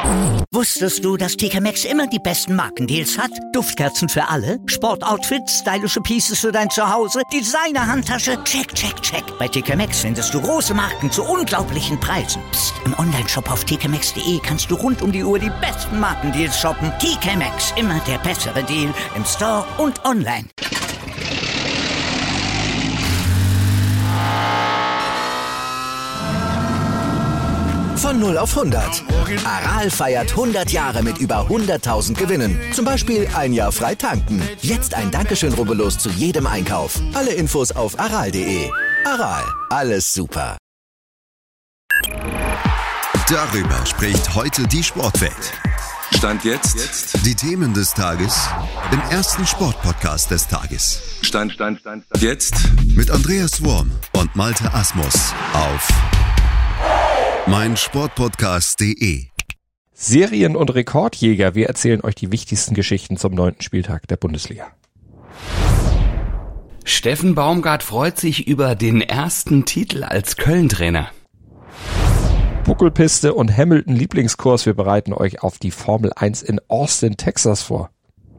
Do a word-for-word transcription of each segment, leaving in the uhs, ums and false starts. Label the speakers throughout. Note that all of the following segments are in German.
Speaker 1: Wusstest du, dass T K Maxx immer die besten Markendeals hat? Duftkerzen für alle, Sportoutfits, stylische Pieces für dein Zuhause, Designer-Handtasche, check, check, check. Bei T K Maxx findest du große Marken zu unglaublichen Preisen. Psst. Im Onlineshop auf t k maxx punkt d e kannst du rund um die Uhr die besten Markendeals shoppen. T K Maxx, immer der bessere Deal im Store und online.
Speaker 2: Von null auf hundert. Aral feiert hundert Jahre mit über hunderttausend Gewinnen. Zum Beispiel ein Jahr frei tanken. Jetzt ein Dankeschön, rubbellos zu jedem Einkauf. Alle Infos auf aral punkt de. Aral, alles super.
Speaker 3: Darüber spricht heute die Sportwelt.
Speaker 4: Stand jetzt.
Speaker 3: Die Themen des Tages im ersten Sportpodcast des Tages.
Speaker 4: Stand, Stand, Stand, Stand. Jetzt.
Speaker 3: Mit Andreas Worm und Malte Asmus auf meinsportpodcast punkt de.
Speaker 5: Serien- und Rekordjäger, wir erzählen euch die wichtigsten Geschichten zum neunten Spieltag der Bundesliga.
Speaker 6: Steffen Baumgart freut sich über den ersten Titel als Köln-Trainer.
Speaker 5: Buckelpiste und Hamilton Lieblingskurs, wir bereiten euch auf die Formel eins in Austin, Texas vor.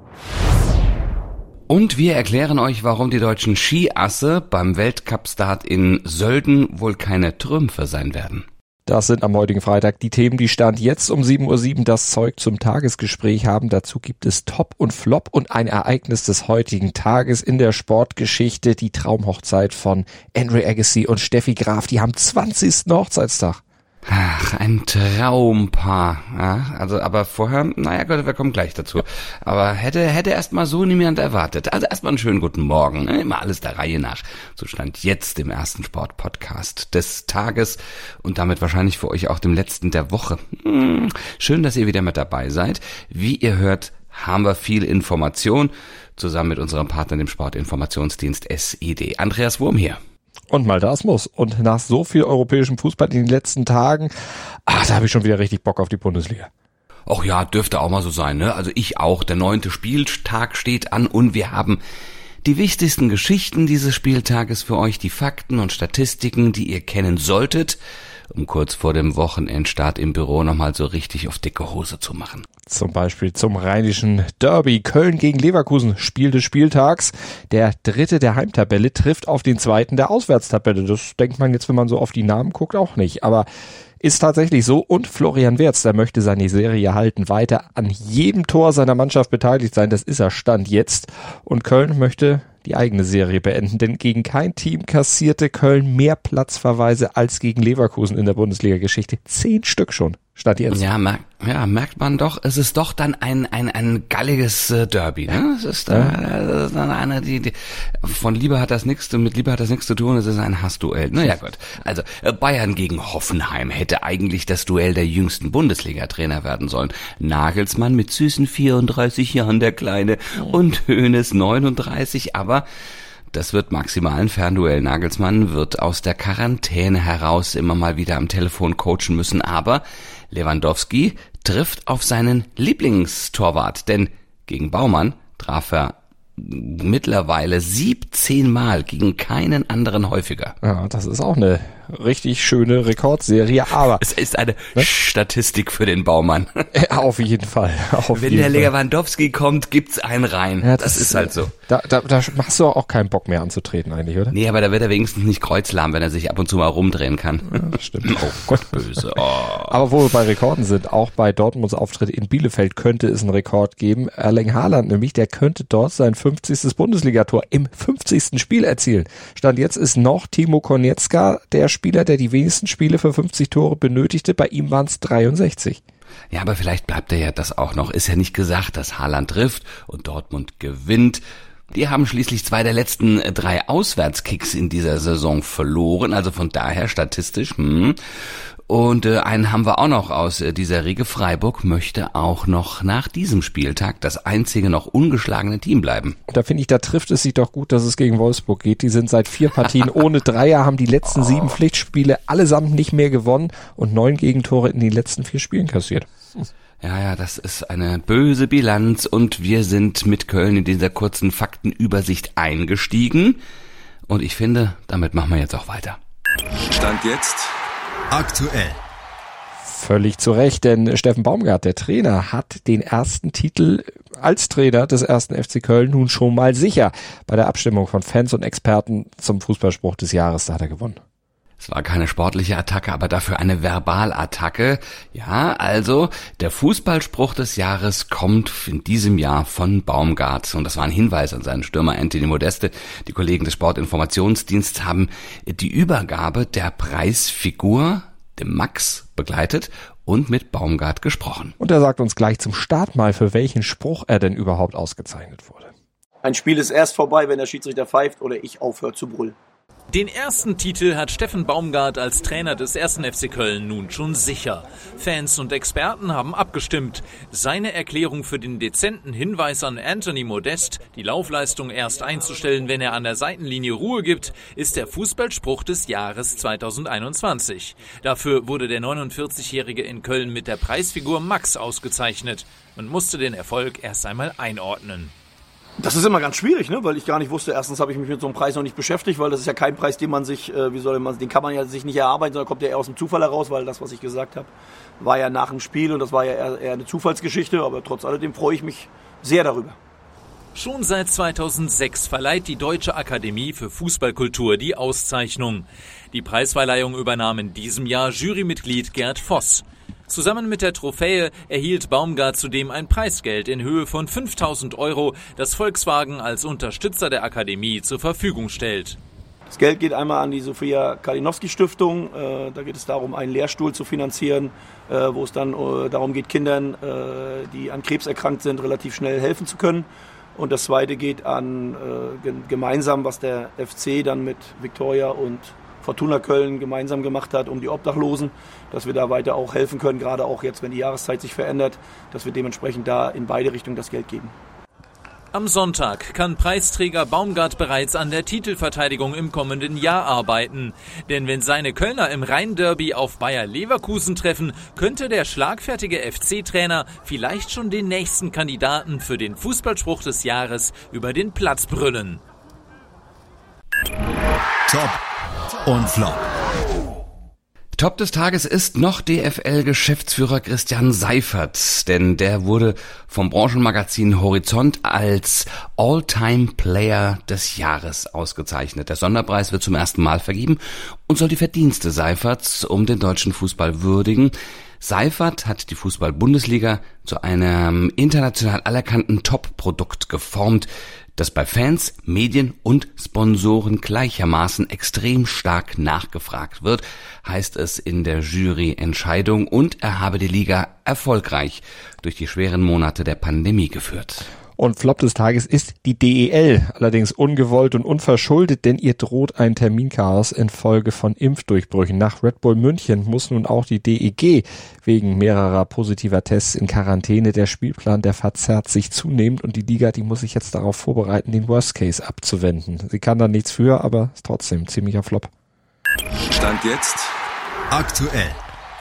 Speaker 6: Und wir erklären euch, warum die deutschen Skiasse beim Weltcup-Start in Sölden wohl keine Trümpfe sein werden.
Speaker 5: Das sind am heutigen Freitag die Themen, die Stand jetzt um sieben Uhr sieben das Zeug zum Tagesgespräch haben. Dazu gibt es Top und Flop und ein Ereignis des heutigen Tages in der Sportgeschichte. Die Traumhochzeit von Andre Agassi und Steffi Graf. Die haben zwanzigsten Hochzeitstag.
Speaker 6: Ach, ein Traumpaar. Ja, also, aber vorher, naja Gott, wir kommen gleich dazu. Aber hätte, hätte erst mal so niemand erwartet. Also erstmal einen schönen guten Morgen. Ne? Immer alles der Reihe nach. So stand jetzt im ersten Sportpodcast des Tages und damit wahrscheinlich für euch auch dem letzten der Woche. Hm, schön, dass ihr wieder mit dabei seid. Wie ihr hört, haben wir viel Information zusammen mit unserem Partner, dem Sportinformationsdienst S I D. Andreas Wurm hier.
Speaker 5: Und Malte Asmus. Und nach so viel europäischem Fußball in den letzten Tagen, ach, da habe ich schon wieder richtig Bock auf die Bundesliga.
Speaker 6: Och ja, dürfte auch mal so sein, ne? Also ich auch. Der neunte Spieltag steht an und wir haben die wichtigsten Geschichten dieses Spieltages für euch, die Fakten und Statistiken, die ihr kennen solltet, um kurz vor dem Wochenendstart im Büro nochmal so richtig auf dicke Hose zu machen.
Speaker 5: Zum Beispiel zum rheinischen Derby. Köln gegen Leverkusen, Spiel des Spieltags. Der dritte der Heimtabelle trifft auf den zweiten der Auswärtstabelle. Das denkt man jetzt, wenn man so auf die Namen guckt, auch nicht. Aber ist tatsächlich so. Und Florian Wirtz, der möchte seine Serie halten, weiter an jedem Tor seiner Mannschaft beteiligt sein. Das ist er Stand jetzt. Und Köln möchte die eigene Serie beenden, denn gegen kein Team kassierte Köln mehr Platzverweise als gegen Leverkusen in der Bundesliga-Geschichte. Zehn Stück schon, stand jetzt.
Speaker 6: Ja, merkt, ja, merkt man doch, es ist doch dann ein ein ein galliges äh, Derby, ne? Es ist, äh, das ist dann eine, die, die von Liebe hat das nichts, mit Liebe hat das nichts zu tun, es ist ein Hassduell. Naja gut, also äh, Bayern gegen Hoffenheim hätte eigentlich das Duell der jüngsten Bundesliga-Trainer werden sollen. Nagelsmann mit süßen vierunddreißig Jahren, der Kleine, und Hoeneß neununddreißig, aber das wird maximal ein Fernduell. Nagelsmann wird aus der Quarantäne heraus immer mal wieder am Telefon coachen müssen, aber Lewandowski trifft auf seinen Lieblingstorwart, denn gegen Baumann traf er mittlerweile siebzehn Mal, gegen keinen anderen häufiger.
Speaker 5: Ja, das ist auch eine richtig schöne Rekordserie, aber
Speaker 6: es ist eine ne? Statistik für den Baumann.
Speaker 5: Ja, auf jeden Fall. Auf
Speaker 6: Wenn
Speaker 5: jeden
Speaker 6: der
Speaker 5: Fall.
Speaker 6: Lewandowski kommt, gibt's einen rein.
Speaker 5: Ja,
Speaker 6: das, das ist halt so.
Speaker 5: Da, da, da machst du auch keinen Bock mehr anzutreten eigentlich, oder?
Speaker 6: Nee, aber da wird er wenigstens nicht kreuzlahm, wenn er sich ab und zu mal rumdrehen kann.
Speaker 5: Ja, das stimmt.
Speaker 6: Oh Gott, böse. Oh.
Speaker 5: Aber wo wir bei Rekorden sind, auch bei Dortmunds Auftritt in Bielefeld könnte es einen Rekord geben. Erling Haaland nämlich, der könnte dort sein fünfzigstes Bundesligator im fünfzigsten Spiel erzielen. Stand jetzt ist noch Timo Konietzka der Spieler, der die wenigsten Spiele für fünfzig Tore benötigte. Bei ihm waren es dreiundsechzig.
Speaker 6: Ja, aber vielleicht bleibt er ja das auch noch. Ist ja nicht gesagt, dass Haaland trifft und Dortmund gewinnt. Die haben schließlich zwei der letzten drei Auswärtskicks in dieser Saison verloren. Also von daher statistisch, hm. Und äh, einen haben wir auch noch aus äh, dieser Riege. Freiburg möchte auch noch nach diesem Spieltag das einzige noch ungeschlagene Team bleiben.
Speaker 5: Da finde ich, da trifft es sich doch gut, dass es gegen Wolfsburg geht. Die sind seit vier Partien ohne Dreier, haben die letzten sieben oh. Pflichtspiele allesamt nicht mehr gewonnen und neun Gegentore in den letzten vier Spielen kassiert. Hm.
Speaker 6: Ja, ja, das ist eine böse Bilanz und wir sind mit Köln in dieser kurzen Faktenübersicht eingestiegen. Und ich finde, damit machen wir jetzt auch weiter.
Speaker 4: Stand jetzt
Speaker 3: aktuell.
Speaker 5: Völlig zu Recht, denn Steffen Baumgart, der Trainer, hat den ersten Titel als Trainer des ersten F C Köln nun schon mal sicher. Bei der Abstimmung von Fans und Experten zum Fußballspruch des Jahres, da hat er gewonnen.
Speaker 6: Es war keine sportliche Attacke, aber dafür eine Verbalattacke. Ja, also der Fußballspruch des Jahres kommt in diesem Jahr von Baumgart. Und das war ein Hinweis an seinen Stürmer Anthony Modeste. Die Kollegen des Sportinformationsdienstes haben die Übergabe der Preisfigur, dem Max, begleitet und mit Baumgart gesprochen.
Speaker 5: Und er sagt uns gleich zum Start mal, für welchen Spruch er denn überhaupt ausgezeichnet wurde.
Speaker 7: Ein Spiel ist erst vorbei, wenn der Schiedsrichter pfeift oder ich aufhöre zu brüllen.
Speaker 8: Den ersten Titel hat Steffen Baumgart als Trainer des ersten F C Köln nun schon sicher. Fans und Experten haben abgestimmt. Seine Erklärung für den dezenten Hinweis an Anthony Modest, die Laufleistung erst einzustellen, wenn er an der Seitenlinie Ruhe gibt, ist der Fußballspruch des Jahres zweitausendeinundzwanzig. Dafür wurde der neunundvierzigjährige in Köln mit der Preisfigur Max ausgezeichnet. Man musste den Erfolg erst einmal einordnen.
Speaker 7: Das ist immer ganz schwierig, ne? Weil ich gar nicht wusste, erstens habe ich mich mit so einem Preis noch nicht beschäftigt, weil das ist ja kein Preis, den man sich, äh, wie soll man, den kann man ja sich nicht erarbeiten, sondern kommt ja eher aus dem Zufall heraus, weil das, was ich gesagt habe, war ja nach dem Spiel und das war ja eher, eher eine Zufallsgeschichte, aber trotz alledem freue ich mich sehr darüber.
Speaker 8: Schon seit zweitausendsechs verleiht die Deutsche Akademie für Fußballkultur die Auszeichnung. Die Preisverleihung übernahm in diesem Jahr Jurymitglied Gerd Voss. Zusammen mit der Trophäe erhielt Baumgart zudem ein Preisgeld in Höhe von fünftausend Euro, das Volkswagen als Unterstützer der Akademie zur Verfügung stellt.
Speaker 7: Das Geld geht einmal an die Sophia Kalinowski-Stiftung. Äh, da geht es darum, einen Lehrstuhl zu finanzieren, äh, wo es dann äh, darum geht, Kindern, äh, die an Krebs erkrankt sind, relativ schnell helfen zu können. Und das Zweite geht an äh, gemeinsam, was der F C dann mit Viktoria und Fortuna Köln gemeinsam gemacht hat, um die Obdachlosen, dass wir da weiter auch helfen können, gerade auch jetzt, wenn die Jahreszeit sich verändert, dass wir dementsprechend da in beide Richtungen das Geld geben.
Speaker 8: Am Sonntag kann Preisträger Baumgart bereits an der Titelverteidigung im kommenden Jahr arbeiten. Denn wenn seine Kölner im Rhein-Derby auf Bayer Leverkusen treffen, könnte der schlagfertige F C-Trainer vielleicht schon den nächsten Kandidaten für den Fußballspruch des Jahres über den Platz brüllen.
Speaker 3: Top und Flop.
Speaker 6: Top des Tages ist noch D F L-Geschäftsführer Christian Seifert, denn der wurde vom Branchenmagazin Horizont als All-Time-Player des Jahres ausgezeichnet. Der Sonderpreis wird zum ersten Mal vergeben und soll die Verdienste Seiferts um den deutschen Fußball würdigen. Seifert hat die Fußball-Bundesliga zu einem international anerkannten Top-Produkt geformt, das bei Fans, Medien und Sponsoren gleichermaßen extrem stark nachgefragt wird, heißt es in der Juryentscheidung, und er habe die Liga erfolgreich durch die schweren Monate der Pandemie geführt.
Speaker 5: Und Flop des Tages ist die D E L, allerdings ungewollt und unverschuldet, denn ihr droht ein Terminchaos infolge von Impfdurchbrüchen. Nach Red Bull München muss nun auch die D E G wegen mehrerer positiver Tests in Quarantäne. Der Spielplan, der verzerrt sich zunehmend und die Liga, die muss sich jetzt darauf vorbereiten, den Worst Case abzuwenden. Sie kann da nichts für, aber ist trotzdem ziemlicher Flop.
Speaker 4: Stand jetzt
Speaker 3: Aktuell.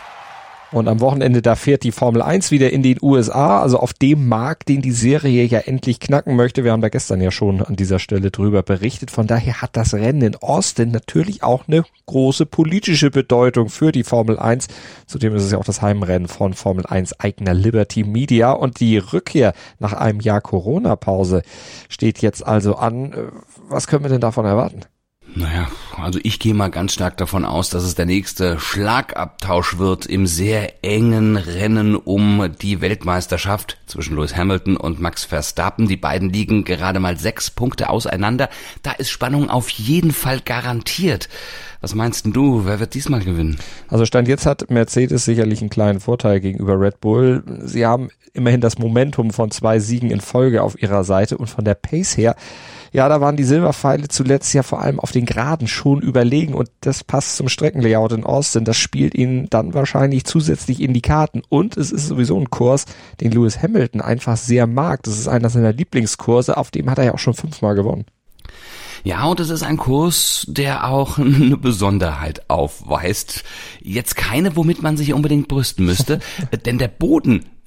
Speaker 5: Und am Wochenende, da fährt die Formel eins wieder in den U S A, also auf dem Markt, den die Serie ja endlich knacken möchte. Wir haben da gestern ja schon an dieser Stelle drüber berichtet. Von daher hat das Rennen in Austin natürlich auch eine große politische Bedeutung für die Formel eins. Zudem ist es ja auch das Heimrennen von Formel eins Eigener Liberty Media. Und die Rückkehr nach einem Jahr Corona-Pause steht jetzt also an. Was können wir denn davon erwarten?
Speaker 6: Naja, also ich gehe mal ganz stark davon aus, dass es der nächste Schlagabtausch wird im sehr engen Rennen um die Weltmeisterschaft zwischen Lewis Hamilton und Max Verstappen. Die beiden liegen gerade mal sechs Punkte auseinander. Da ist Spannung auf jeden Fall garantiert. Was meinst denn du, wer wird diesmal gewinnen?
Speaker 5: Also Stand jetzt hat Mercedes sicherlich einen kleinen Vorteil gegenüber Red Bull. Sie haben immerhin das Momentum von zwei Siegen in Folge auf ihrer Seite und von der Pace her, ja, da waren die Silberpfeile zuletzt ja vor allem auf den Geraden schon überlegen und das passt zum Streckenlayout in Austin. Das spielt ihnen dann wahrscheinlich zusätzlich in die Karten und es ist sowieso ein Kurs, den Lewis Hamilton einfach sehr mag. Das ist einer seiner Lieblingskurse, auf dem hat er ja auch schon fünfmal gewonnen.
Speaker 6: Ja, und es ist ein Kurs, der auch eine Besonderheit aufweist. Jetzt keine, womit man sich unbedingt brüsten müsste, denn der Boden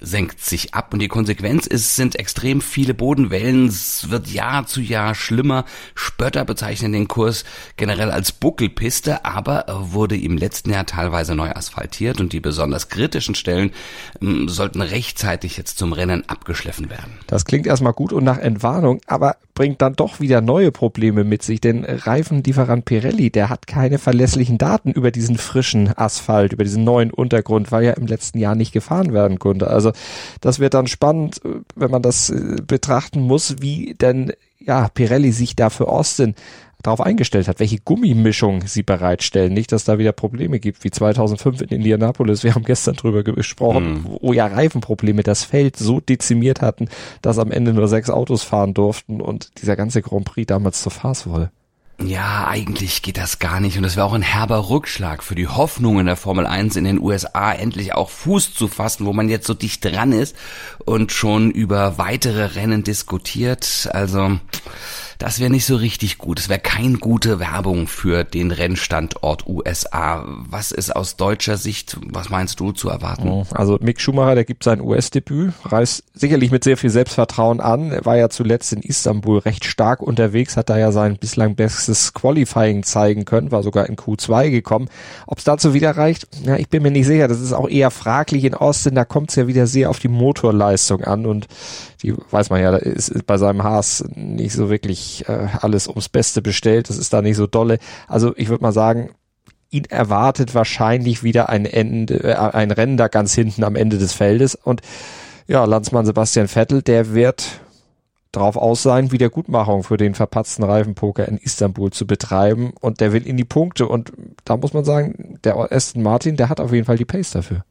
Speaker 6: senkt sich ab und die Konsequenz ist, sind extrem viele Bodenwellen. Es wird Jahr zu Jahr schlimmer. Spötter bezeichnen den Kurs generell als Buckelpiste, aber er wurde im letzten Jahr teilweise neu asphaltiert und die besonders kritischen Stellen ähm, sollten rechtzeitig jetzt zum Rennen abgeschliffen werden.
Speaker 5: Das klingt erstmal gut und nach Entwarnung, aber bringt dann doch wieder neue Probleme mit sich, denn Reifenlieferant Pirelli, der hat keine verlässlichen Daten über diesen frischen Asphalt, über diesen neuen Untergrund, weil ja im letzten Jahr nicht gefahren werden konnte. Also das wird dann spannend, wenn man das betrachten muss, wie denn ja Pirelli sich da für Austin darauf eingestellt hat, welche Gummimischung sie bereitstellen. Nicht, dass da wieder Probleme gibt, wie zweitausendfünf in Indianapolis. Wir haben gestern drüber gesprochen, mm. wo ja Reifenprobleme das Feld so dezimiert hatten, dass am Ende nur sechs Autos fahren durften und dieser ganze Grand Prix damals zur Farce wurde.
Speaker 6: Ja, eigentlich geht das gar nicht und es wäre auch ein herber Rückschlag für die Hoffnungen der Formel eins in den U S A, endlich auch Fuß zu fassen, wo man jetzt so dicht dran ist und schon über weitere Rennen diskutiert. Also das wäre nicht so richtig gut. Es wäre keine gute Werbung für den Rennstandort U S A. Was ist aus deutscher Sicht, was meinst du, zu erwarten?
Speaker 5: Also Mick Schumacher, der gibt sein U S-Debüt, reist sicherlich mit sehr viel Selbstvertrauen an. Er war ja zuletzt in Istanbul recht stark unterwegs, hat da ja sein bislang bestes Qualifying zeigen können, war sogar in Q zwei gekommen. Ob es dazu wieder reicht? Ja, ich bin mir nicht sicher. Das ist auch eher fraglich in Austin. Da kommt es ja wieder sehr auf die Motorleistung an und die weiß man ja, da ist bei seinem Haas nicht so wirklich äh, alles ums Beste bestellt. Das ist da nicht so dolle. Also ich würde mal sagen, ihn erwartet wahrscheinlich wieder ein Ende, äh, ein Rennen da ganz hinten am Ende des Feldes. Und ja, Landsmann Sebastian Vettel, der wird drauf aus sein, Wiedergutmachung für den verpatzten Reifenpoker in Istanbul zu betreiben. Und der will in die Punkte. Und da muss man sagen, der Aston Martin, der hat auf jeden Fall die Pace dafür.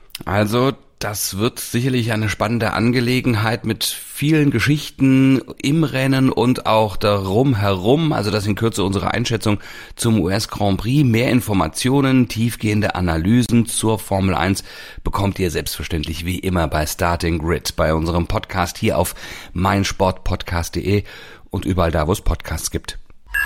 Speaker 6: Also das wird sicherlich eine spannende Angelegenheit mit vielen Geschichten im Rennen und auch darum herum. Also das in Kürze unsere Einschätzung zum U S Grand Prix. Mehr Informationen, tiefgehende Analysen zur Formel eins bekommt ihr selbstverständlich wie immer bei Starting Grid, bei unserem Podcast hier auf meinsportpodcast punkt de und überall da, wo es Podcasts gibt.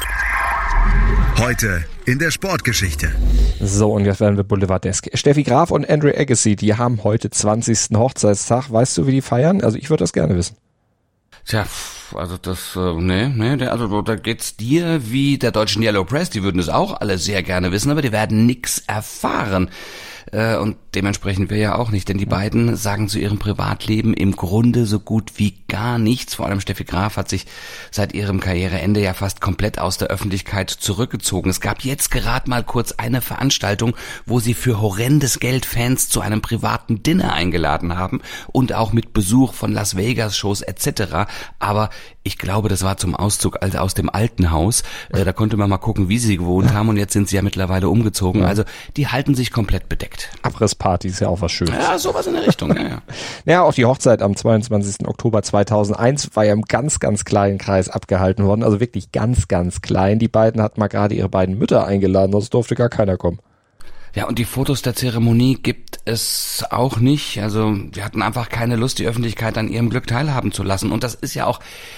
Speaker 3: Heute in der Sportgeschichte.
Speaker 5: So, und jetzt werden wir Boulevardesk. Steffi Graf und Andrew Agassi, die haben heute zwanzigsten Hochzeitstag. Weißt du, wie die feiern? Also ich würde das gerne wissen.
Speaker 6: Tja, also das, äh, nee, nee, also da geht's dir wie der deutschen Yellow Press, die würden es auch alle sehr gerne wissen, aber die werden nix erfahren. Äh, und dementsprechend wir ja auch nicht, denn die beiden sagen zu ihrem Privatleben im Grunde so gut wie gar nichts. Vor allem Steffi Graf hat sich seit ihrem Karriereende ja fast komplett aus der Öffentlichkeit zurückgezogen. Es gab jetzt gerade mal kurz eine Veranstaltung, wo sie für horrendes Geld Fans zu einem privaten Dinner eingeladen haben und auch mit Besuch von Las Vegas Shows et cetera. Aber ich glaube, das war zum Auszug aus dem alten Haus. Äh, da konnte man mal gucken, wie sie gewohnt haben und jetzt sind sie ja mittlerweile umgezogen. Also die halten sich komplett bedeckt.
Speaker 5: Abrissparty ist ja auch was Schönes.
Speaker 6: Ja, sowas in der Richtung, ja, ja.
Speaker 5: Ja, auch die Hochzeit am zweiundzwanzigsten Oktober zweitausendeins war ja im ganz, ganz kleinen Kreis abgehalten worden. Also wirklich ganz, ganz klein. Die beiden hatten mal gerade ihre beiden Mütter eingeladen, sonst durfte gar keiner kommen.
Speaker 6: Ja, und die Fotos der Zeremonie gibt es auch nicht. Also die hatten einfach keine Lust, die Öffentlichkeit an ihrem Glück teilhaben zu lassen. Und das ist ja auch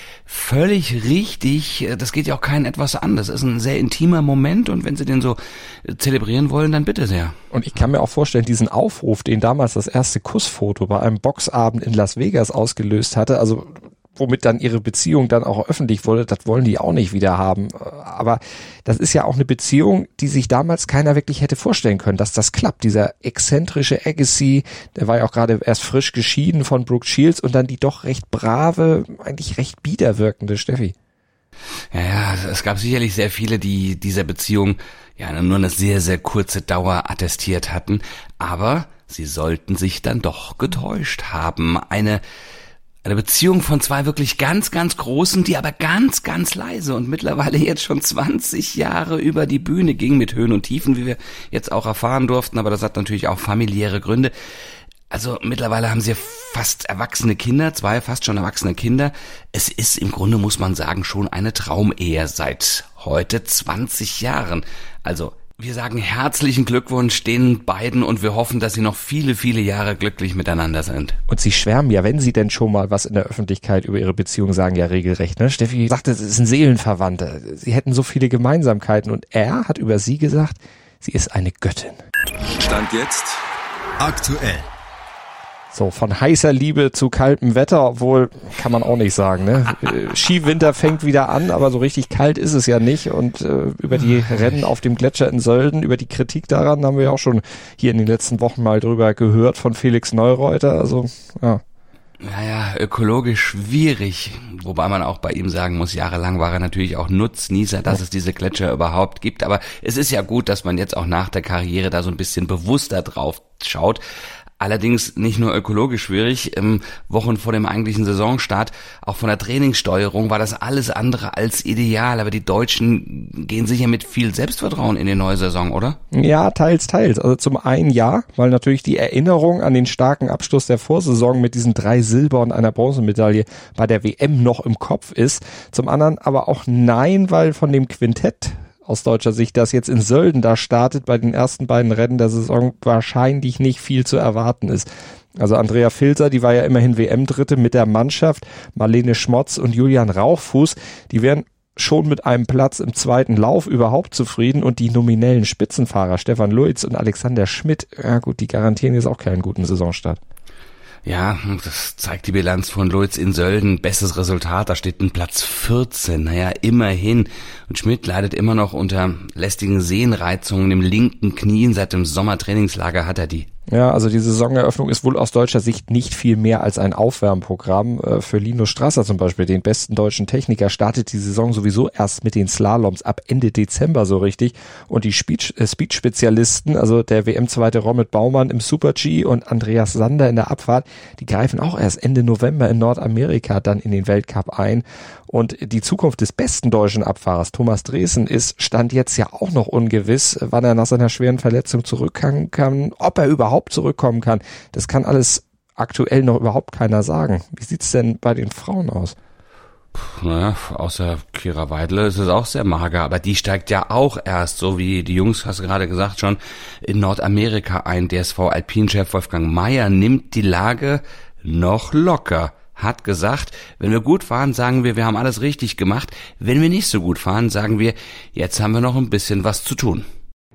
Speaker 6: völlig richtig, das geht ja auch keinen etwas an. Das ist ein sehr intimer Moment und wenn sie den so zelebrieren wollen, dann bitte sehr.
Speaker 5: Und ich kann mir auch vorstellen, diesen Aufruf, den damals das erste Kussfoto bei einem Boxabend in Las Vegas ausgelöst hatte, also womit dann ihre Beziehung dann auch öffentlich wurde, das wollen die auch nicht wieder haben. Aber das ist ja auch eine Beziehung, die sich damals keiner wirklich hätte vorstellen können, dass das klappt. Dieser exzentrische Agassi, der war ja auch gerade erst frisch geschieden von Brooke Shields und dann die doch recht brave, eigentlich recht bieder wirkende Steffi.
Speaker 6: Ja, ja, es gab sicherlich sehr viele, die dieser Beziehung ja nur eine sehr, sehr kurze Dauer attestiert hatten. Aber sie sollten sich dann doch getäuscht haben. Eine Eine Beziehung von zwei wirklich ganz, ganz großen, die aber ganz, ganz leise und mittlerweile jetzt schon zwanzig Jahre über die Bühne ging mit Höhen und Tiefen, wie wir jetzt auch erfahren durften, aber das hat natürlich auch familiäre Gründe. Also mittlerweile haben sie fast erwachsene Kinder, zwei fast schon erwachsene Kinder. Es ist im Grunde, muss man sagen, schon eine Traumehe seit heute zwanzig Jahren. Also wir sagen herzlichen Glückwunsch den beiden und wir hoffen, dass sie noch viele, viele Jahre glücklich miteinander sind.
Speaker 5: Und sie schwärmen ja, wenn sie denn schon mal was in der Öffentlichkeit über ihre Beziehung sagen, ja regelrecht. Ne? Steffi sagte, es ist ein Seelenverwandter. Sie hätten so viele Gemeinsamkeiten und er hat über sie gesagt, sie ist eine Göttin.
Speaker 4: Stand jetzt
Speaker 3: aktuell.
Speaker 5: So, von heißer Liebe zu kaltem Wetter, obwohl, kann man auch nicht sagen, ne? Skiwinter fängt wieder an, aber so richtig kalt ist es ja nicht. Und äh, über die Rennen auf dem Gletscher in Sölden, über die Kritik daran haben wir ja auch schon hier in den letzten Wochen mal drüber gehört von Felix Neureuter. Also, ja.
Speaker 6: Naja, ökologisch schwierig, wobei man auch bei ihm sagen muss, jahrelang war er natürlich auch Nutznießer, dass es diese Gletscher überhaupt gibt. Aber es ist ja gut, dass man jetzt auch nach der Karriere da so ein bisschen bewusster drauf schaut. Allerdings nicht nur ökologisch schwierig, ähm, Wochen vor dem eigentlichen Saisonstart, auch von der Trainingssteuerung war das alles andere als ideal, aber die Deutschen gehen sicher mit viel Selbstvertrauen in die neue Saison, oder?
Speaker 5: Ja, teils, teils. Also zum einen ja, weil natürlich die Erinnerung an den starken Abschluss der Vorsaison mit diesen drei Silber- und einer Bronzemedaille bei der W M noch im Kopf ist. Zum anderen aber auch nein, weil von dem Quintett aus deutscher Sicht, das jetzt in Sölden da startet, bei den ersten beiden Rennen der Saison wahrscheinlich nicht viel zu erwarten ist. Also Andrea Filzer, die war ja immerhin W M-Dritte mit der Mannschaft, Marlene Schmotz und Julian Rauchfuß, die wären schon mit einem Platz im zweiten Lauf überhaupt zufrieden und die nominellen Spitzenfahrer Stefan Luiz und Alexander Schmidt, ja gut, die garantieren jetzt auch keinen guten Saisonstart.
Speaker 6: Ja, das zeigt die Bilanz von Luiz in Sölden. Bestes Resultat, da steht ein Platz vierzehn. Naja, immerhin. Und Schmidt leidet immer noch unter lästigen Sehnenreizungen im linken Knie. Seit dem Sommertrainingslager hat er die.
Speaker 5: Ja, also die Saisoneröffnung ist wohl aus deutscher Sicht nicht viel mehr als ein Aufwärmprogramm. Für Linus Strasser zum Beispiel, den besten deutschen Techniker, startet die Saison sowieso erst mit den Slaloms ab Ende Dezember so richtig. Und die Speed-Spezialisten, also der W M-Zweite Rommet Baumann im Super-G und Andreas Sander in der Abfahrt, die greifen auch erst Ende November in Nordamerika dann in den Weltcup ein. Und die Zukunft des besten deutschen Abfahrers, Thomas Dresen, ist Stand jetzt ja auch noch ungewiss, wann er nach seiner schweren Verletzung zurückkommen kann, ob er überhaupt zurückkommen kann. Das kann alles aktuell noch überhaupt keiner sagen. Wie sieht's denn bei den Frauen aus?
Speaker 6: Naja, außer Kira Weidle ist es auch sehr mager, aber die steigt ja auch erst, so wie die Jungs, hast du gerade gesagt, schon in Nordamerika ein. D S V-Alpinchef Wolfgang Mayer nimmt die Lage noch locker. Hat gesagt, wenn wir gut fahren, sagen wir, wir haben alles richtig gemacht. Wenn wir nicht so gut fahren, sagen wir, jetzt haben wir noch ein bisschen was zu tun.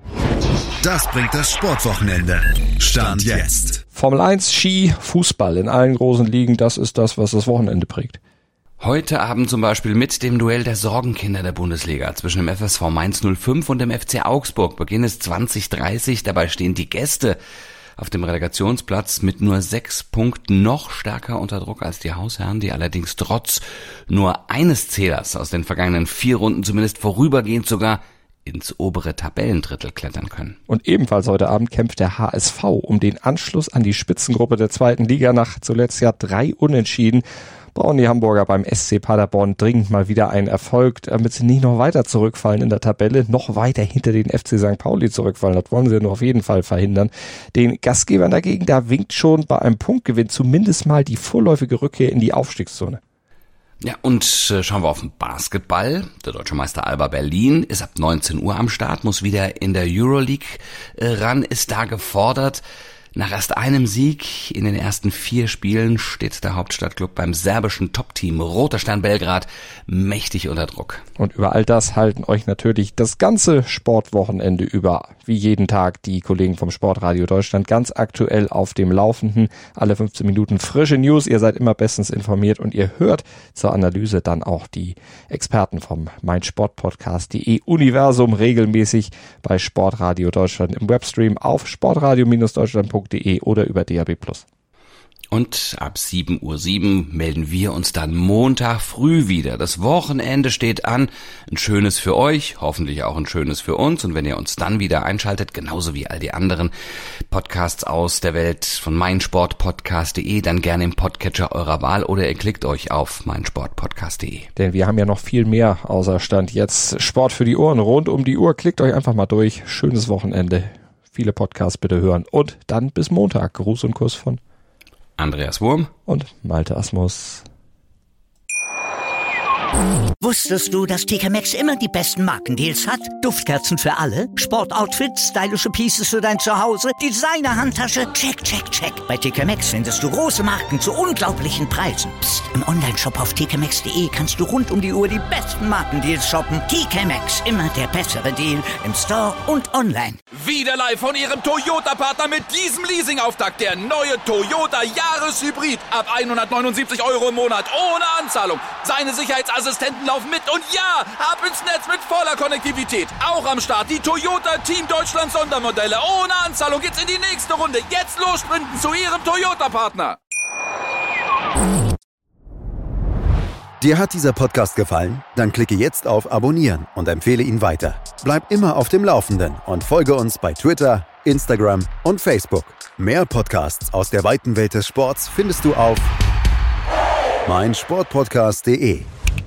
Speaker 3: Das bringt das Sportwochenende. Stand jetzt.
Speaker 5: Formel eins, Ski, Fußball in allen großen Ligen, das ist das, was das Wochenende prägt.
Speaker 6: Heute Abend zum Beispiel mit dem Duell der Sorgenkinder der Bundesliga zwischen dem F S V Mainz null fünf und dem F C Augsburg. Beginn ist zwanzig dreißig, dabei stehen die Gäste auf dem Relegationsplatz mit nur sechs Punkten noch stärker unter Druck als die Hausherren, die allerdings trotz nur eines Zählers aus den vergangenen vier Runden zumindest vorübergehend sogar ins obere Tabellendrittel klettern können.
Speaker 5: Und ebenfalls heute Abend kämpft der H S V um den Anschluss an die Spitzengruppe der zweiten Liga nach zuletzt ja drei Unentschieden. Brauchen die Hamburger beim S C Paderborn dringend mal wieder einen Erfolg, damit sie nicht noch weiter zurückfallen in der Tabelle, noch weiter hinter den F C Sankt Pauli zurückfallen. Das wollen sie nur auf jeden Fall verhindern. Den Gastgebern dagegen, da winkt schon bei einem Punktgewinn zumindest mal die vorläufige Rückkehr in die Aufstiegszone.
Speaker 6: Ja, und äh, schauen wir auf den Basketball. Der deutsche Meister Alba Berlin ist ab neunzehn Uhr am Start, muss wieder in der Euroleague äh, ran, ist da gefordert. Nach erst einem Sieg in den ersten vier Spielen steht der Hauptstadtklub beim serbischen Top-Team Roter Stern Belgrad mächtig unter Druck.
Speaker 5: Und über all das halten euch natürlich das ganze Sportwochenende über, wie jeden Tag, die Kollegen vom Sportradio Deutschland ganz aktuell auf dem Laufenden. Alle fünfzehn Minuten frische News, ihr seid immer bestens informiert und ihr hört zur Analyse dann auch die Experten vom meinsportpodcast punkt de Universum regelmäßig bei Sportradio Deutschland im Webstream auf sportradio Deutschland punkt de oder über D A B plus.
Speaker 6: Und ab sieben Uhr sieben melden wir uns dann Montag früh wieder. Das Wochenende steht an. Ein schönes für euch, hoffentlich auch ein schönes für uns. Und wenn ihr uns dann wieder einschaltet, genauso wie all die anderen Podcasts aus der Welt von meinsportpodcast punkt de, dann gerne im Podcatcher eurer Wahl oder ihr klickt euch auf meinsportpodcast punkt de.
Speaker 5: Denn wir haben ja noch viel mehr außer Stand jetzt Sport für die Ohren rund um die Uhr. Klickt euch einfach mal durch. Schönes Wochenende. Viele Podcasts bitte hören. Und dann bis Montag. Gruß und Kuss von
Speaker 6: Andreas Wurm
Speaker 5: und Malte Asmus.
Speaker 1: Wusstest du, dass T K Maxx immer die besten Markendeals hat? Duftkerzen für alle, Sportoutfits, stylische Pieces für dein Zuhause, Designer-Handtasche, check, check, check. Bei T K Maxx findest du große Marken zu unglaublichen Preisen. Psst. Im Onlineshop auf t k maxx punkt de kannst du rund um die Uhr die besten Markendeals shoppen. T K Maxx, immer der bessere Deal im Store und online.
Speaker 9: Wieder live von Ihrem Toyota-Partner mit diesem Leasing-Auftakt. Der neue Toyota Jahreshybrid. Ab hundertneunundsiebzig Euro im Monat ohne Anzahlung. Seine Sicherheitsassistenten laufen mit und ja, ab ins Netz mit voller Konnektivität. Auch am Start die Toyota Team Deutschland Sondermodelle. Ohne Anzahlung geht's in die nächste Runde. Jetzt los sprinten zu Ihrem Toyota-Partner.
Speaker 3: Dir hat dieser Podcast gefallen? Dann klicke jetzt auf Abonnieren und empfehle ihn weiter. Bleib immer auf dem Laufenden und folge uns bei Twitter, Instagram und Facebook. Mehr Podcasts aus der weiten Welt des Sports findest du auf mein Sportpodcast punkt de.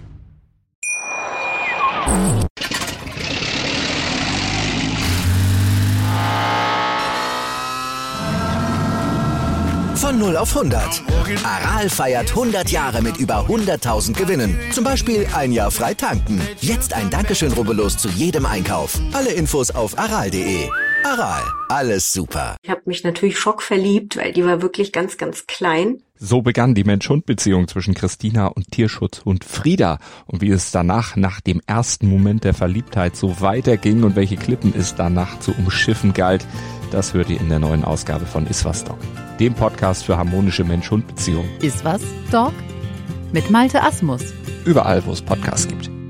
Speaker 2: Von null auf hundert. Aral feiert hundert Jahre mit über hunderttausend Gewinnen. Zum Beispiel ein Jahr frei tanken. Jetzt ein Dankeschön, rubbellos zu jedem Einkauf. Alle Infos auf aral punkt de. Aral, alles super.
Speaker 10: Ich habe mich natürlich schockverliebt, weil die war wirklich ganz, ganz klein.
Speaker 5: So begann die Mensch-Hund-Beziehung zwischen Christina und Tierschutzhund Frieda. Und wie es danach, nach dem ersten Moment der Verliebtheit, so weiterging und welche Klippen es danach zu umschiffen galt, das hört ihr in der neuen Ausgabe von Iswas Dog, dem Podcast für harmonische Mensch-Hund-Beziehungen.
Speaker 11: Iswas Dog? Mit Malte Asmus.
Speaker 5: Überall, wo es Podcasts gibt.